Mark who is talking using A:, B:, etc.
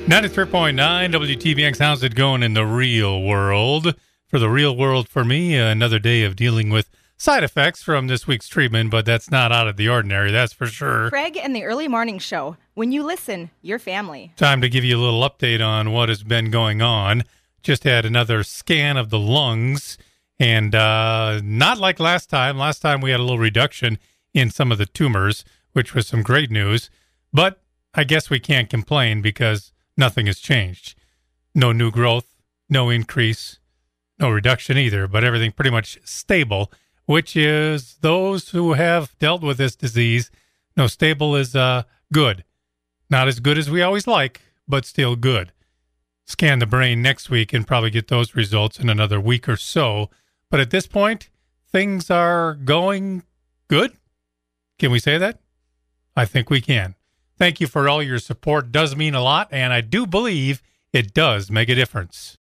A: 93.9 WTBX, how's it going in the real world? For the real world, for me, another day of dealing with side effects from this week's treatment, but that's not out of the ordinary, that's for sure.
B: Craig and the Early Morning Show. When you listen, your family.
A: Time to give you a little update on what has been going on. Just had another scan of the lungs, and not like last time. Last time we had a little reduction in some of the tumors, which was some great news. But I guess we can't complain because nothing has changed. No new growth, no increase, no reduction either, but everything pretty much stable, which is those who have dealt with this disease. No, stable is good. Not as good as we always like, but still good. Scan the brain next week and probably get those results in another week or so. But at this point, things are going good. Can we say that? I think we can. Thank you for all your support. It does mean a lot, and I do believe it does make a difference.